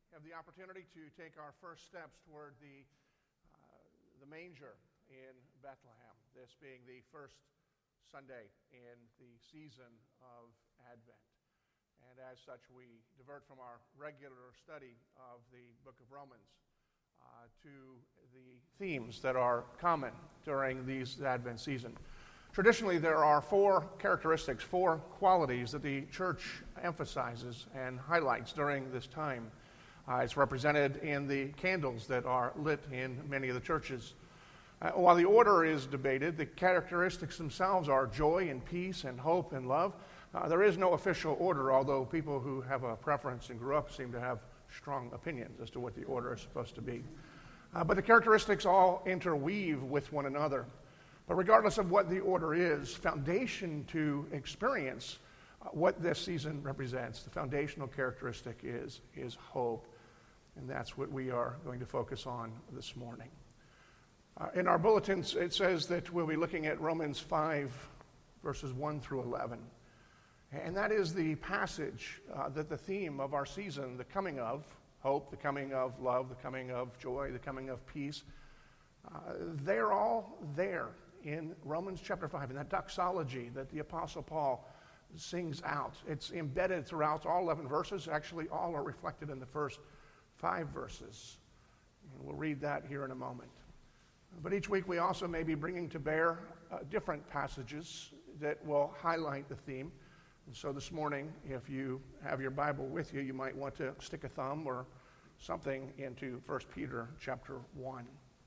have the opportunity to take our first steps toward the manger in Bethlehem, this being the first Sunday in the season of Advent. And as such, we divert from our regular study of the book of Romans to the themes that are common during these Advent season. Traditionally, there are four characteristics, four qualities that the church emphasizes and highlights during this time. It's represented in the candles that are lit in many of the churches. While the order is debated, the characteristics themselves are joy and peace and hope and love. There is no official order, although people who have a preference and grew up seem to have strong opinions as to what the order is supposed to be. But the characteristics all interweave with one another. But regardless of what the order is, foundation to experience what this season represents, the foundational characteristic is hope. And that's what we are going to focus on this morning. In our bulletins, it says that we'll be looking at Romans 5, verses 1 through 11. And that is the passage that the theme of our season, the coming of hope, the coming of love, the coming of joy, the coming of peace, they're all there in Romans chapter 5, in that doxology that the Apostle Paul sings out. It's embedded throughout all 11 verses. Actually, all are reflected in the first 5 verses. And we'll read that here in a moment. But each week we also may be bringing to bear different passages that will highlight the theme. And so this morning, if you have your Bible with you, you might want to stick a thumb or something into 1 Peter chapter 1.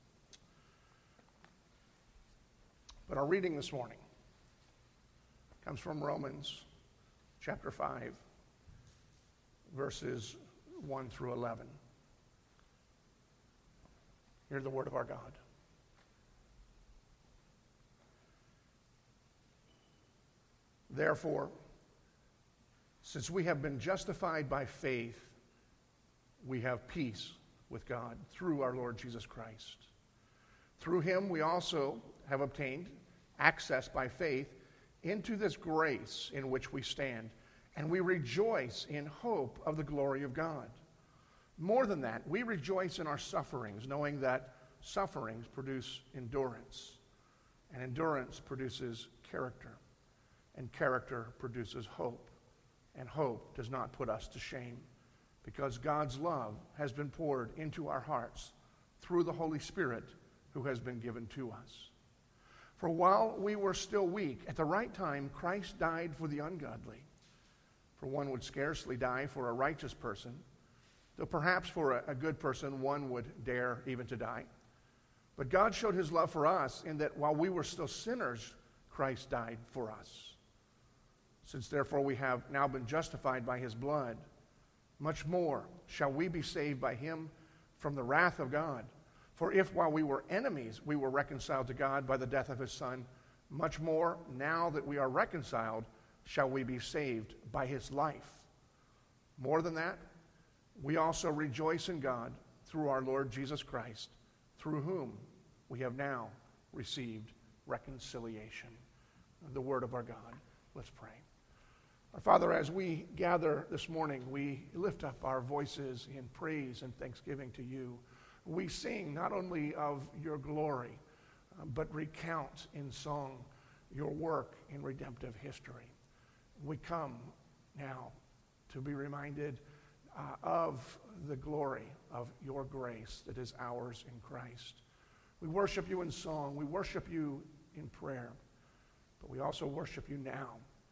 But our reading this morning comes from Romans chapter 5, verses 1 through 11. Hear the word of our God. Therefore, since we have been justified by faith, we have peace with God through our Lord Jesus Christ. Through him we also have obtained access by faith into this grace in which we stand, and we rejoice in hope of the glory of God. More than that, we rejoice in our sufferings, knowing that sufferings produce endurance, and endurance produces character, and character produces hope, and hope does not put us to shame, because God's love has been poured into our hearts through the Holy Spirit who has been given to us. For while we were still weak, at the right time Christ died for the ungodly. For one would scarcely die for a righteous person, though perhaps for a good person one would dare even to die. But God showed his love for us in that while we were still sinners, Christ died for us. Since therefore we have now been justified by his blood, much more shall we be saved by him from the wrath of God. For if while we were enemies we were reconciled to God by the death of his Son, much more now that we are reconciled shall we be saved by his life. More than that, we also rejoice in God through our Lord Jesus Christ, through whom we have now received reconciliation. The word of our God. Let's pray. Our Father, as we gather this morning, we lift up our voices in praise and thanksgiving to you. We sing not only of your glory, but recount in song your work in redemptive history. We come now to be reminded of the glory of your grace that is ours in Christ. We worship you in song. We worship you in prayer. But we also worship you now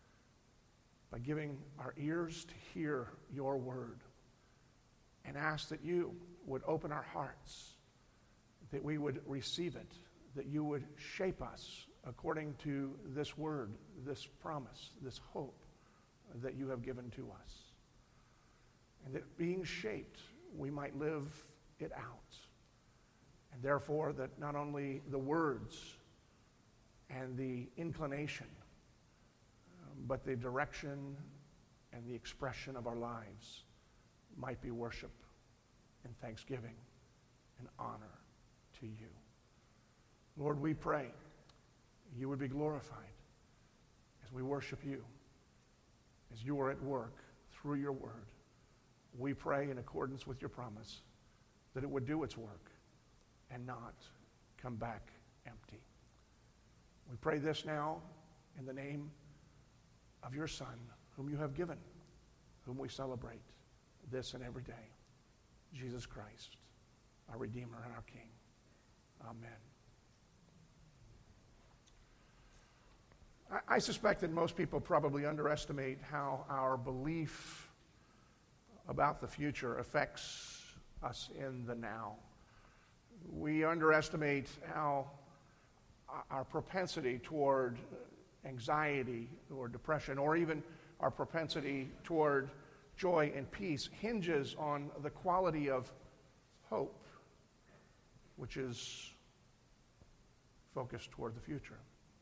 by giving our ears to hear your word, and ask that you would open our hearts, that we would receive it, that you would shape us according to this word, this promise, this hope that you have given to us. And that being shaped, we might live it out. And therefore, that not only the words and the inclination, but the direction and the expression of our lives might be worship and thanksgiving and honor to you. Lord, we pray you would be glorified as we worship you, as you are at work through your word. we pray in accordance with your promise that it would do its work and not come back empty. We pray this now in the name of your Son, whom you have given, whom we celebrate this and every day, Jesus Christ, our Redeemer and our King. Amen. I suspect that most people probably underestimate how our belief about the future affects us in the now. We underestimate how our propensity toward anxiety or depression, or even our propensity toward joy and peace, hinges on the quality of hope, which is focused toward the future.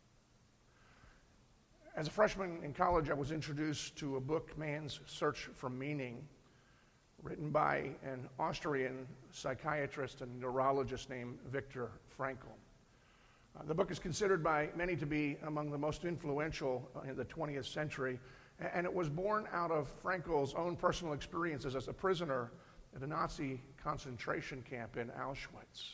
As a freshman in college, I was introduced to a book, Man's Search for Meaning, written by an Austrian psychiatrist and neurologist named Viktor Frankl. The book is considered by many to be among the most influential in the 20th century, and it was born out of Frankl's own personal experiences as a prisoner at a Nazi concentration camp in Auschwitz.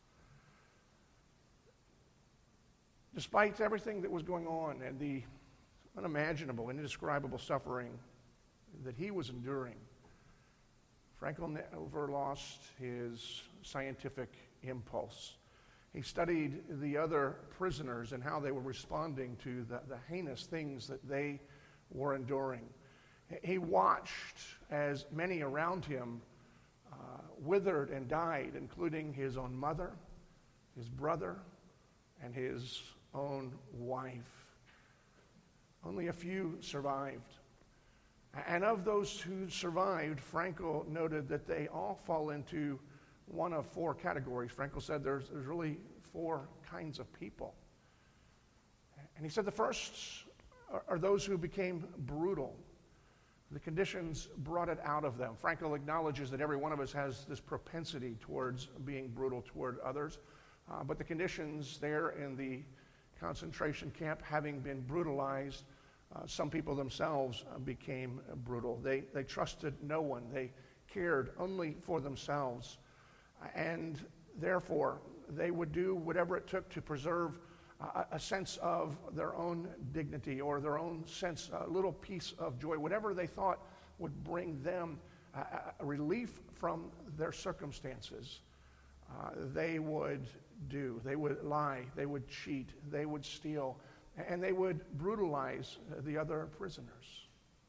Despite everything that was going on and the unimaginable and indescribable suffering that he was enduring, Frankl never lost his scientific impulse. He studied the other prisoners and how they were responding to the heinous things that they were enduring. He watched as many around him withered and died, including his own mother, his brother, and his own wife. Only a few survived. And of those who survived, Frankl noted that they all fall into one of four categories. Frankl said there's really four kinds of people. And he said the first are those who became brutal. The conditions brought it out of them. Frankl acknowledges that every one of us has this propensity towards being brutal toward others, but the conditions there in the concentration camp, having been brutalized, some people themselves became brutal. They trusted no one. They cared only for themselves. And therefore, they would do whatever it took to preserve a sense of their own dignity or their own sense, a little piece of joy, whatever they thought would bring them a relief from their circumstances. They would do. They would lie. They would cheat. They would steal. And they would brutalize the other prisoners.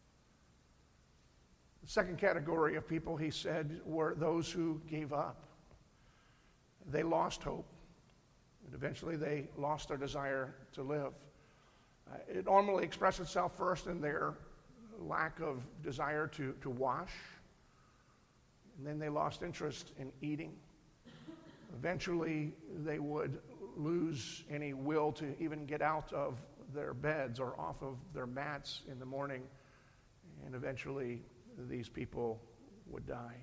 The second category of people, he said, were those who gave up. They lost hope, and eventually they lost their desire to live. It normally expressed itself first in their lack of desire to wash, and then they lost interest in eating. Eventually, they would lose any will to even get out of their beds or off of their mats in the morning, and eventually these people would die.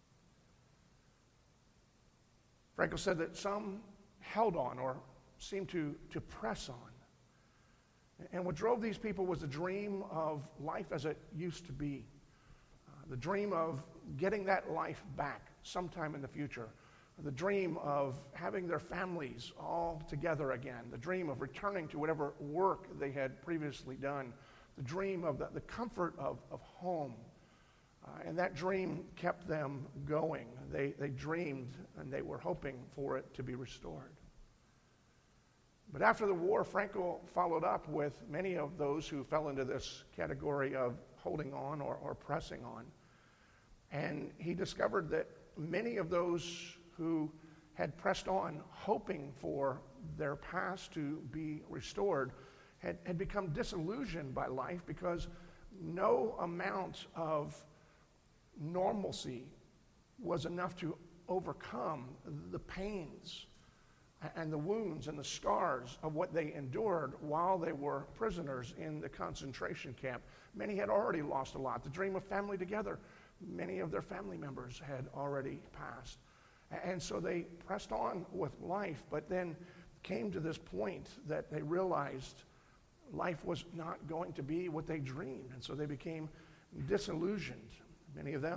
Frankl said that some held on or seemed to press on. And what drove these people was the dream of life as it used to be, the dream of getting that life back sometime in the future, the dream of having their families all together again, the dream of returning to whatever work they had previously done, the dream of the comfort of home. And that dream kept them going. They dreamed and they were hoping for it to be restored. But after the war, Frankl followed up with many of those who fell into this category of holding on or pressing on. And he discovered that many of those who had pressed on, hoping for their past to be restored, had become disillusioned by life because no amount of normalcy was enough to overcome the pains and the wounds and the scars of what they endured while they were prisoners in the concentration camp. Many had already lost a lot. The dream of family together, many of their family members had already passed. And so they pressed on with life, but then came to this point that they realized life was not going to be what they dreamed. And so they became disillusioned. Many of them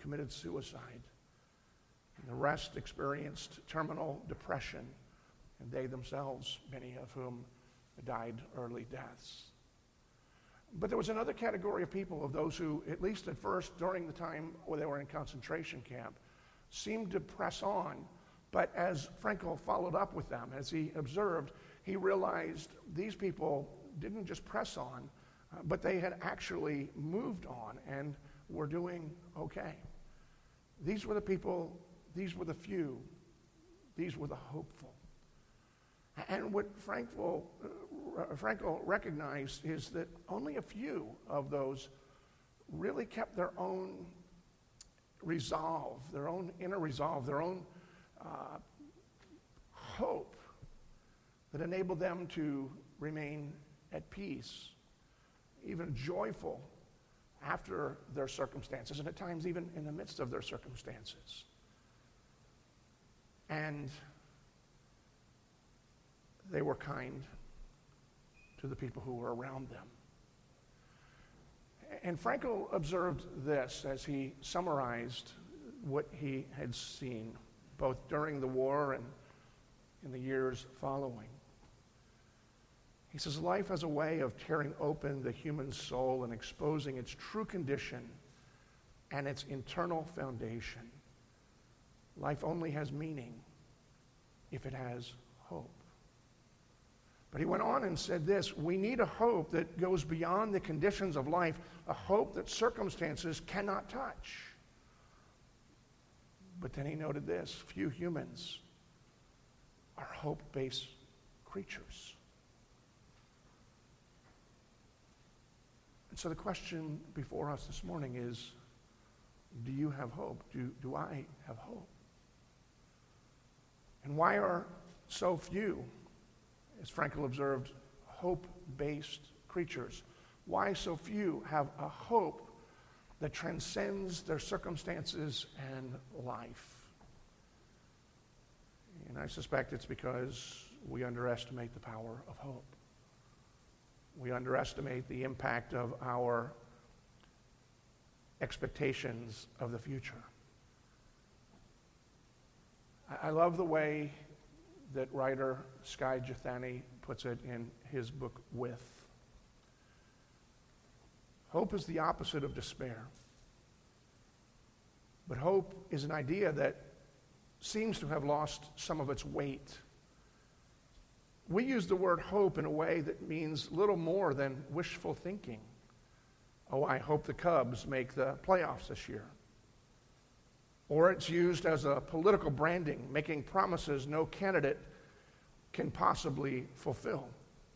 committed suicide. And the rest experienced terminal depression, and they themselves, many of whom died early deaths. But there was another category of people, of those who, at least at first, during the time when they were in concentration camp, seemed to press on. But as Frankl followed up with them, as he observed, he realized these people didn't just press on, but they had actually moved on and were doing okay. These were the people, these were the few, these were the hopeful. And what Frankl recognized is that only a few of those really kept their own resolve, their own inner resolve, their own hope that enabled them to remain at peace, even joyful after their circumstances, and at times even in the midst of their circumstances. And they were kind to the people who were around them. And Frankl observed this as he summarized what he had seen, both during the war and in the years following. He says, life has a way of tearing open the human soul and exposing its true condition and its internal foundation. Life only has meaning if it has hope. But he went on and said this: we need a hope that goes beyond the conditions of life, a hope that circumstances cannot touch. But then he noted this: few humans are hope-based creatures. And so the question before us this morning is, do you have hope? Do I have hope? And why are so few, as Frankl observed, hope-based creatures? Why so few have a hope that transcends their circumstances and life? And I suspect it's because we underestimate the power of hope. We underestimate the impact of our expectations of the future. I love the way that writer Skye Jethani puts it in his book, With. Hope is the opposite of despair. But hope is an idea that seems to have lost some of its weight. We use the word hope in a way that means little more than wishful thinking. Oh, I hope the Cubs make the playoffs this year. Or it's used as a political branding, making promises no candidate can possibly fulfill.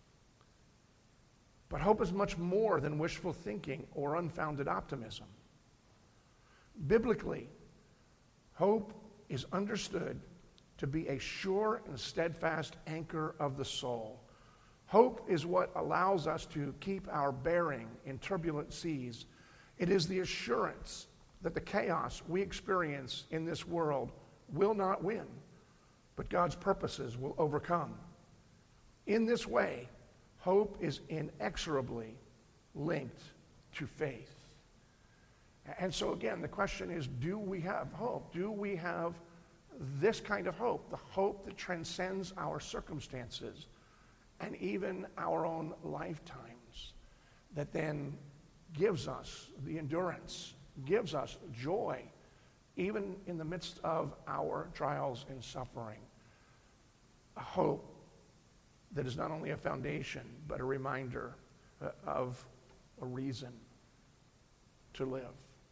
But hope is much more than wishful thinking or unfounded optimism. Biblically, hope is understood to be a sure and steadfast anchor of the soul. Hope is what allows us to keep our bearing in turbulent seas. It is the assurance that the chaos we experience in this world will not win, but God's purposes will overcome. In this way, hope is inexorably linked to faith. And so again, the question is, do we have hope? Do we have this kind of hope, the hope that transcends our circumstances and even our own lifetimes, that then gives us the endurance, gives us joy, even in the midst of our trials and suffering? A hope that is not only a foundation, but a reminder of a reason to live.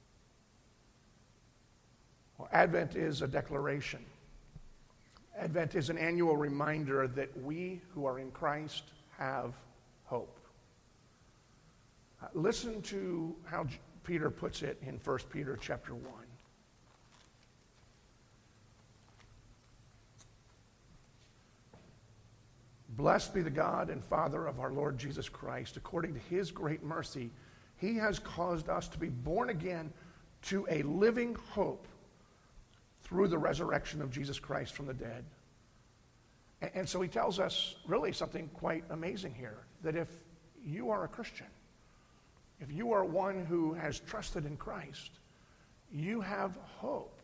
Well, Advent is a declaration. Advent is an annual reminder that we who are in Christ have hope. Listen to how Peter puts it in 1 Peter chapter 1. Blessed be the God and Father of our Lord Jesus Christ. According to his great mercy, he has caused us to be born again to a living hope through the resurrection of Jesus Christ from the dead. And so he tells us really something quite amazing here, that if you are a Christian, if you are one who has trusted in Christ, you have hope.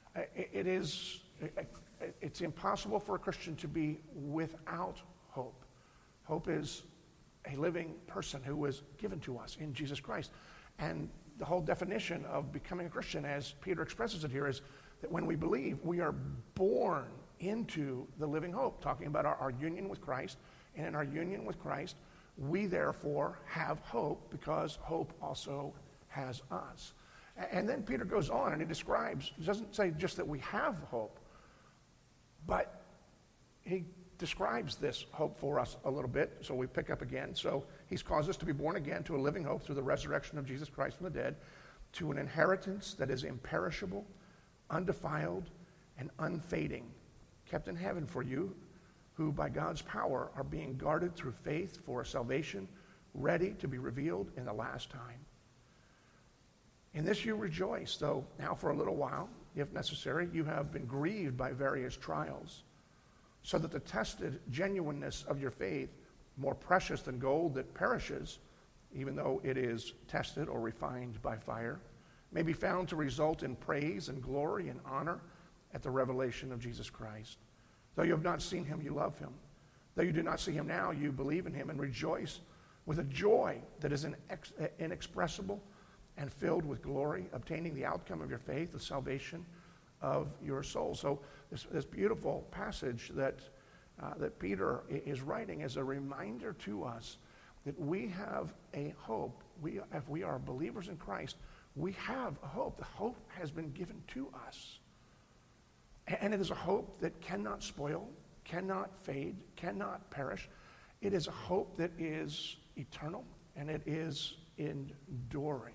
It's impossible for a Christian to be without hope. Hope is a living person who was given to us in Jesus Christ. And the whole definition of becoming a Christian, as Peter expresses it here, is that when we believe, we are born into the living hope, talking about our union with Christ. And in our union with Christ, we therefore have hope because hope also has us. And then Peter goes on and he doesn't say just that we have hope, but he describes this hope for us a little bit. So we pick up again. So he's caused us to be born again to a living hope through the resurrection of Jesus Christ from the dead, to an inheritance that is imperishable, undefiled, and unfading, kept in heaven for you, who by God's power are being guarded through faith for a salvation ready to be revealed in the last time. In this you rejoice, though now for a little while, if necessary, you have been grieved by various trials, so that the tested genuineness of your faith, more precious than gold that perishes, even though it is tested or refined by fire, may be found to result in praise and glory and honor at the revelation of Jesus Christ. Though you have not seen him, you love him. Though you do not see him now, you believe in him and rejoice with a joy that is inexpressible and filled with glory, obtaining the outcome of your faith, the salvation of your soul. So this beautiful passage that Peter is writing is a reminder to us that we have a hope. If we are believers in Christ, we have a hope. The hope has been given to us. And it is a hope that cannot spoil, cannot fade, cannot perish. It is a hope that is eternal, and it is enduring.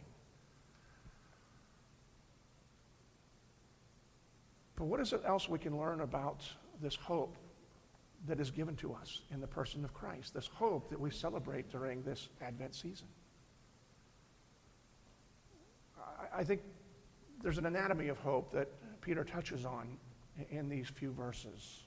But what is it else we can learn about this hope that is given to us in the person of Christ, this hope that we celebrate during this Advent season? I think there's an anatomy of hope that Peter touches on in these few verses.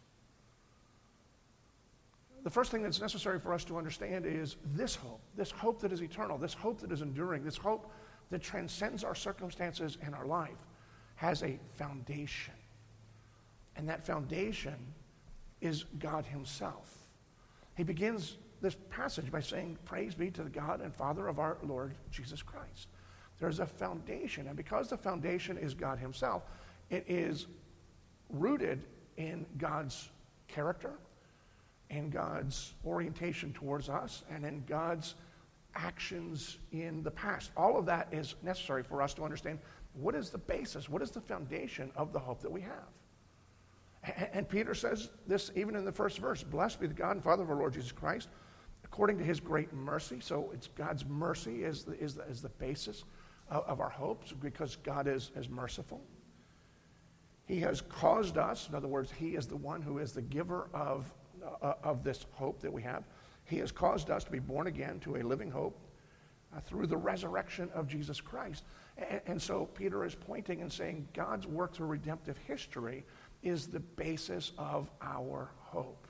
The first thing that's necessary for us to understand is this hope that is eternal, this hope that is enduring, this hope that transcends our circumstances and our life, has a foundation. And that foundation is God himself. He begins this passage by saying, "Praise be to the God and Father of our Lord Jesus Christ." There's a foundation, and because the foundation is God himself, it is rooted in God's character, in God's orientation towards us, and in God's actions in the past. All of that is necessary for us to understand what is the basis, what is the foundation of the hope that we have. And Peter says this even in the first verse, "Blessed be the God and Father of our Lord Jesus Christ, according to his great mercy." So it's God's mercy is the basis of our hopes, because God is merciful. He has caused us, in other words, he is the one who is the giver of this hope that we have. He has caused us to be born again to a living hope through the resurrection of Jesus Christ. And so Peter is pointing and saying God's work through redemptive history is the basis of our hope,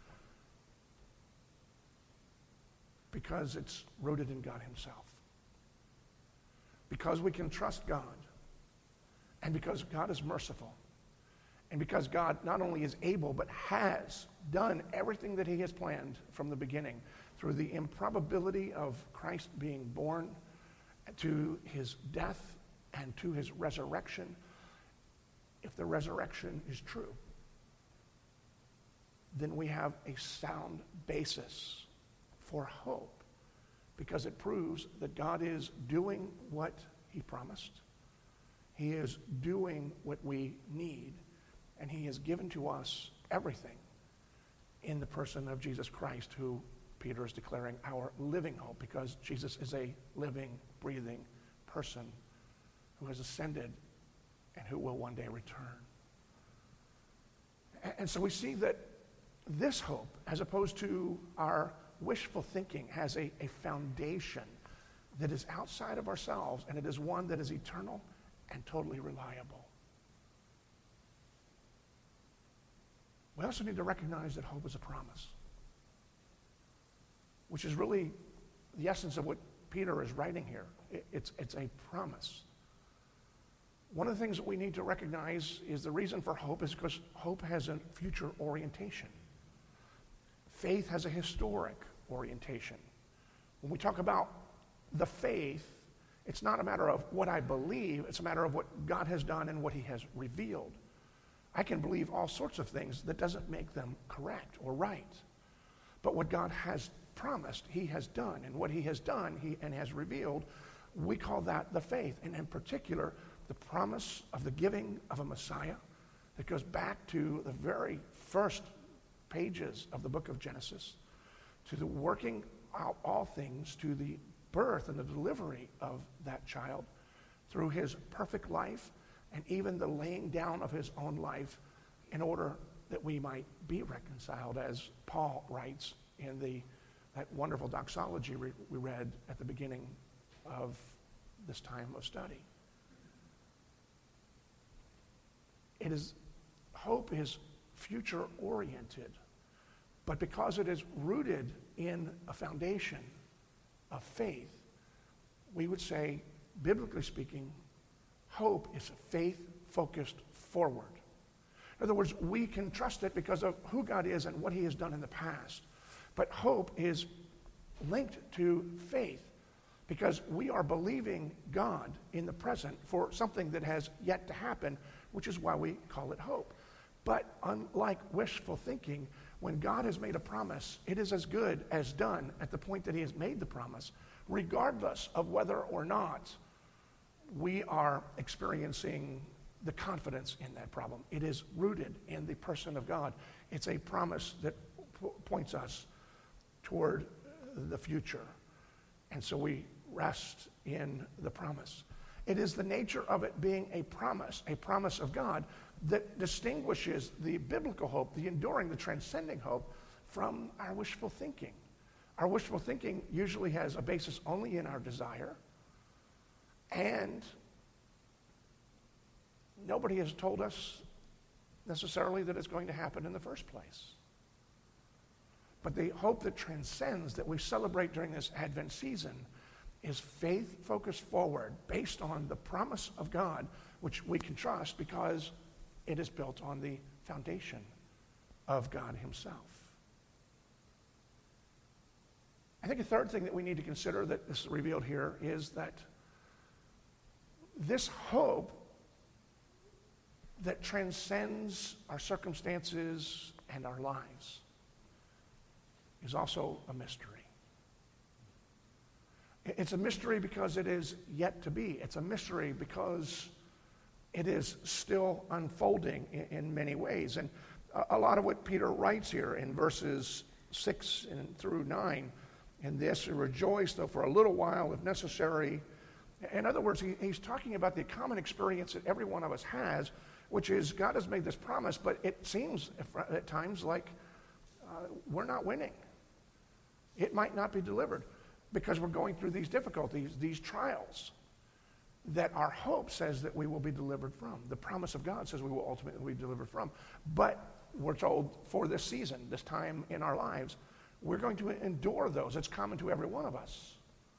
because it's rooted in God himself. Because we can trust God, and because God is merciful, and because God not only is able but has done everything that he has planned from the beginning, through the improbability of Christ being born, to his death, and to his resurrection. If the resurrection is true, then we have a sound basis for hope, because it proves that God is doing what he promised. He is doing what we need, and he has given to us everything in the person of Jesus Christ, who Peter is declaring our living hope, because Jesus is a living, breathing person who has ascended and who will one day return. And so we see that this hope, as opposed to our wishful thinking, has a foundation that is outside of ourselves, and it is one that is eternal and totally reliable. We also need to recognize that hope is a promise, which is really the essence of what Peter is writing here. It's a promise. One of the things that we need to recognize is the reason for hope is because hope has a future orientation. Faith has a historic orientation. When we talk about the faith, it's not a matter of what I believe, it's a matter of what God has done and what he has revealed. I can believe all sorts of things that doesn't make them correct or right. But what God has promised, he has done. And what he has done and has revealed, we call that the faith. And in particular, the promise of the giving of a Messiah that goes back to the very first pages of the book of Genesis, to the working out all things, to the birth and the delivery of that child through his perfect life and even the laying down of his own life in order that we might be reconciled, as Paul writes in that wonderful doxology we read at the beginning of this time of study. Hope is future oriented, but because it is rooted in a foundation of faith, we would say, biblically speaking, hope is faith-focused forward. In other words, we can trust it because of who God is and what he has done in the past. But hope is linked to faith because we are believing God in the present for something that has yet to happen, which is why we call it hope. But unlike wishful thinking, when God has made a promise, it is as good as done at the point that he has made the promise, regardless of whether or not we are experiencing the confidence in that problem. It is rooted in the person of God. It's a promise that points us toward the future. And so we rest in the promise. It is the nature of it being a promise of God, that distinguishes the biblical hope, the enduring, the transcending hope, from our wishful thinking. Our wishful thinking usually has a basis only in our desire, and nobody has told us necessarily that it's going to happen in the first place. But the hope that transcends, that we celebrate during this Advent season, is faith-focused forward, based on the promise of God, which we can trust because it is built on the foundation of God himself. I think a third thing that we need to consider that is revealed here is that this hope that transcends our circumstances and our lives is also a mystery. It's a mystery because it is yet to be. It's a mystery because it is still unfolding in many ways. And a lot of what Peter writes here in verses 6 through 9, in this, rejoice, though for a little while, if necessary. In other words, he's talking about the common experience that every one of us has, which is God has made this promise, but it seems at times like we're not winning. It might not be delivered because we're going through these difficulties, these trials that our hope says that we will be delivered from. The promise of God says we will ultimately be delivered from. But we're told for this season, this time in our lives, we're going to endure those. It's common to every one of us.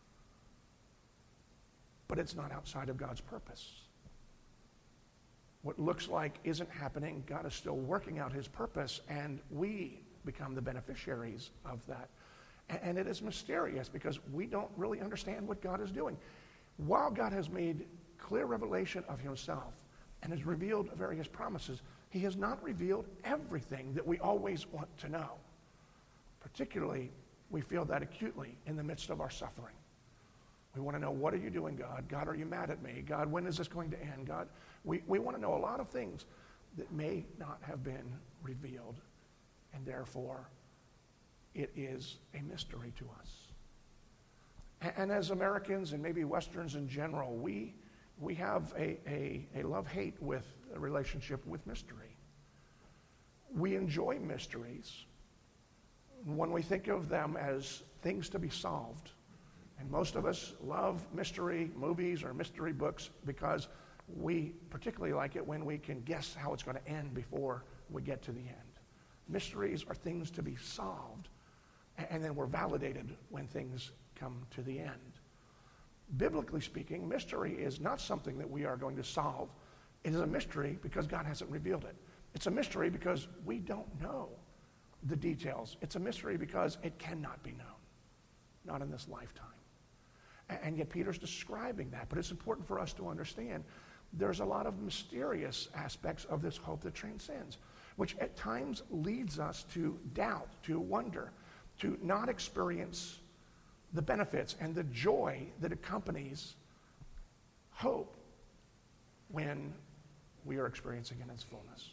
But it's not outside of God's purpose. What looks like isn't happening, God is still working out his purpose, and we become the beneficiaries of that. And it is mysterious because we don't really understand what God is doing. While God has made clear revelation of himself and has revealed various promises, he has not revealed everything that we always want to know. Particularly, we feel that acutely in the midst of our suffering. We want to know, what are you doing, God? God, are you mad at me? God, when is this going to end? God, we want to know a lot of things that may not have been revealed, and therefore it is a mystery to us. And as Americans, and maybe Westerns in general, we have a love-hate with a relationship with mystery. We enjoy mysteries when we think of them as things to be solved. And most of us love mystery movies or mystery books because we particularly like it when we can guess how it's going to end before we get to the end. Mysteries are things to be solved, and then we're validated when things come to the end. Biblically speaking, mystery is not something that we are going to solve It is a mystery because God hasn't revealed it. It's a mystery because we don't know the details. It's a mystery because it cannot be known, not in this lifetime. And yet Peter's describing that. But it's important for us to understand there's a lot of mysterious aspects of this hope that transcends, which at times leads us to doubt, to wonder, to not experience the benefits and the joy that accompanies hope when we are experiencing it in its fullness.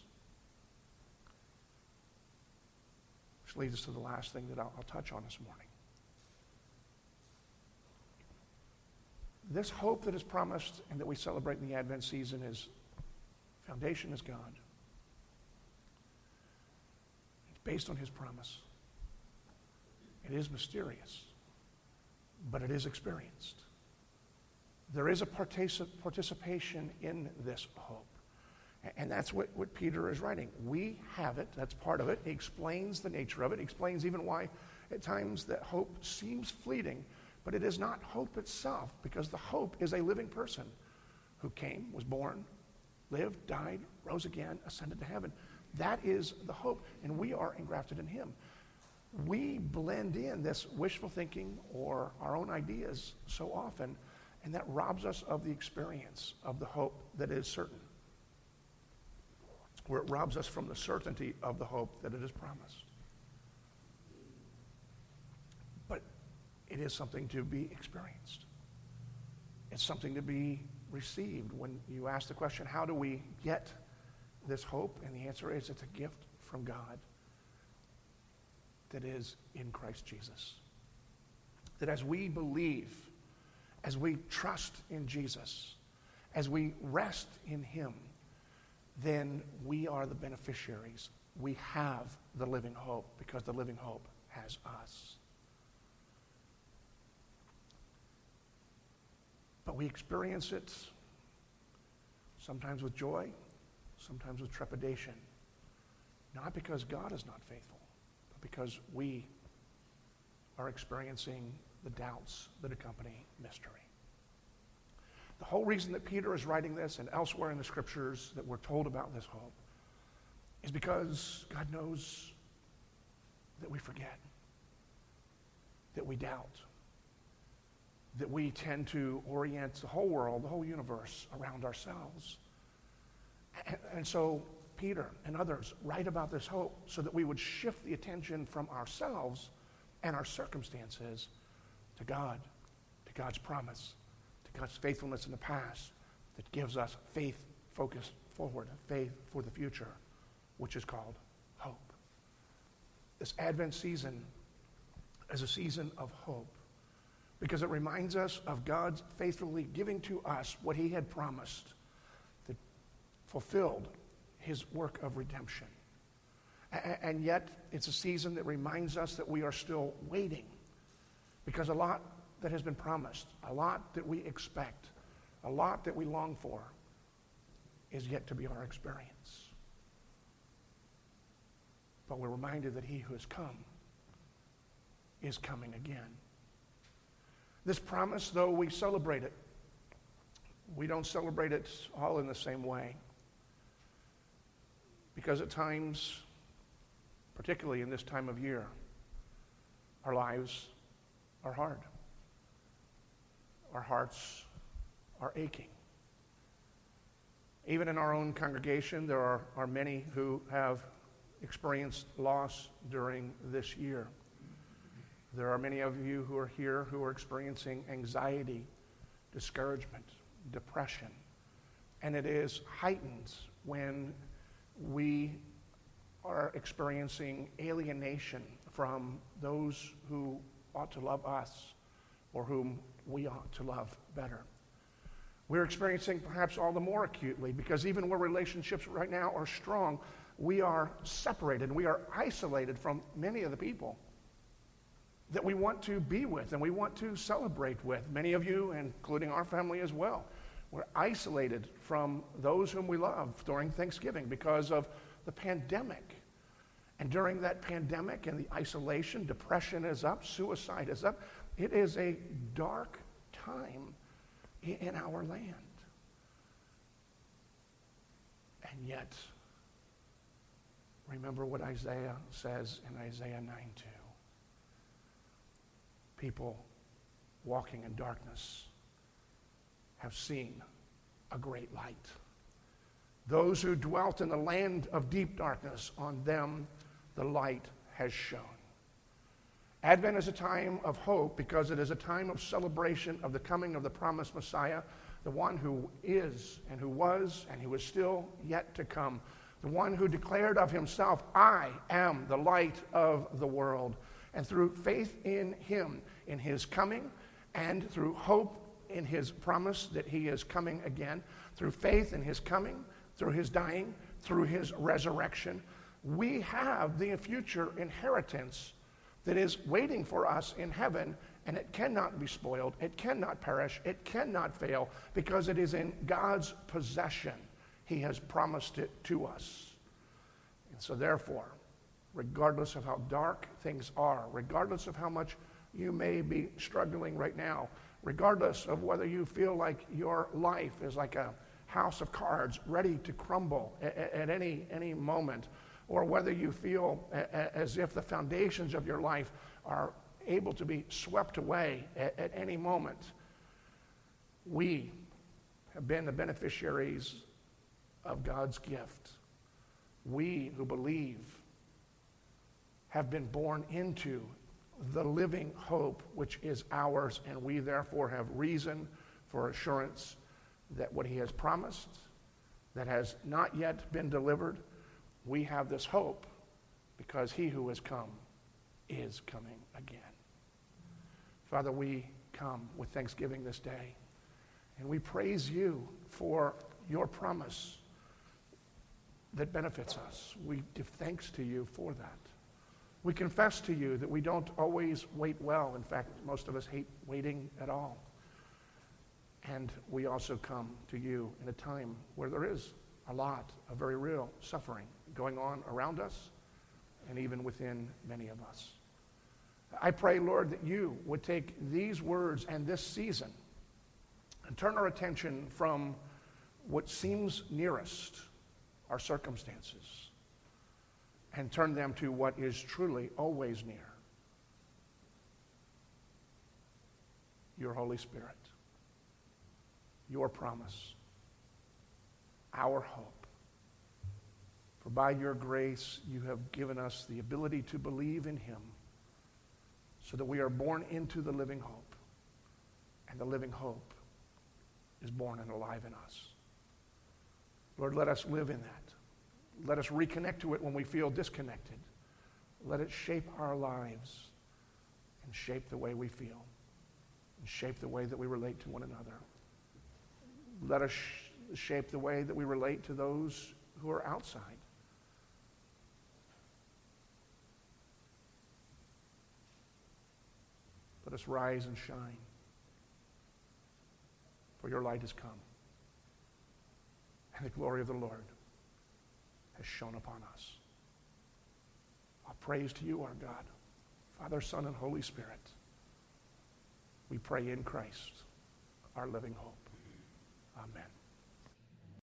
Which leads us to the last thing that I'll touch on this morning. This hope that is promised and that we celebrate in the Advent season is, foundation is God. It's based on his promise. It is mysterious, but it is experienced. There is a participation in this hope. And that's what Peter is writing. We have it. That's part of it. He explains the nature of it. He explains even why at times that hope seems fleeting, but it is not hope itself, because the hope is a living person who came, was born, lived, died, rose again, ascended to heaven. That is the hope, and we are engrafted in him. We blend in this wishful thinking or our own ideas so often, and that robs us of the experience of the hope that is certain, where it robs us from the certainty of the hope that it is promised. But it is something to be experienced. It's something to be received. When you ask the question, how do we get this hope? And the answer is, it's a gift from God that is in Christ Jesus. That as we believe, as we trust in Jesus, as we rest in him, then we are the beneficiaries. We have the living hope because the living hope has us. But we experience it sometimes with joy, sometimes with trepidation, not because God is not faithful, but because we are experiencing the doubts that accompany mystery. The whole reason that Peter is writing this and elsewhere in the scriptures that we're told about this hope is because God knows that we forget, that we doubt, that we tend to orient the whole world, the whole universe around ourselves. And so Peter and others write about this hope so that we would shift the attention from ourselves and our circumstances to God, to God's promise, to God's faithfulness in the past that gives us faith focused forward, faith for the future, which is called hope. This Advent season is a season of hope because it reminds us of God's faithfully giving to us what he had promised, that fulfilled his work of redemption. And yet, it's a season that reminds us that we are still waiting because a lot that has been promised, a lot that we expect, a lot that we long for is yet to be our experience. But we're reminded that he who has come is coming again. This promise, though we celebrate it, we don't celebrate it all in the same way. Because at times, particularly in this time of year, our lives are hard. Our hearts are aching. Even in our own congregation, there are many who have experienced loss during this year. There are many of you who are here who are experiencing anxiety, discouragement, depression. And it is heightened when we are experiencing alienation from those who ought to love us or whom we ought to love better. We're experiencing perhaps all the more acutely because even where relationships right now are strong, we are separated, we are isolated from many of the people that we want to be with and we want to celebrate with. Many of you, including our family as well, we're isolated from those whom we love during Thanksgiving because of the pandemic. And during that pandemic and the isolation, depression is up, suicide is up. It is a dark time in our land. And yet, remember what Isaiah says in Isaiah 9:2. People walking in darkness have seen a great light. Those who dwelt in the land of deep darkness, on them the light has shone. Advent is a time of hope because it is a time of celebration of the coming of the promised Messiah, the one who is and who was and who is still yet to come, the one who declared of himself, "I am the light of the world." And through faith in him, in his coming, and through hope in his promise that he is coming again, through faith in his coming, through his dying, through his resurrection, we have the future inheritance that is waiting for us in heaven, and it cannot be spoiled, it cannot perish, it cannot fail, because it is in God's possession. He has promised it to us. And so therefore, regardless of how dark things are, regardless of how much you may be struggling right now, regardless of whether you feel like your life is like a house of cards ready to crumble at any moment, or whether you feel as if the foundations of your life are able to be swept away at any moment, we have been the beneficiaries of God's gift. We who believe have been born into the living hope which is ours, and we therefore have reason for assurance that what he has promised, that has not yet been delivered, we have this hope because he who has come is coming again. Father, we come with thanksgiving this day, and we praise you for your promise that benefits us. We give thanks to you for that. We confess to you that we don't always wait well. In fact, most of us hate waiting at all. And we also come to you in a time where there is a lot of very real suffering going on around us and even within many of us. I pray, Lord, that you would take these words and this season and turn our attention from what seems nearest, our circumstances, and turn them to what is truly always near, your Holy Spirit, your promise, our hope. For by your grace, you have given us the ability to believe in him so that we are born into the living hope. And the living hope is born and alive in us. Lord, let us live in that. Let us reconnect to it when we feel disconnected. Let it shape our lives and shape the way we feel and shape the way that we relate to one another. Let us shape the way that we relate to those who are outside. Let us rise and shine, for your light has come, and the glory of the Lord has shone upon us. Our praise to you, our God, Father, Son, and Holy Spirit. We pray in Christ, our living hope. Amen.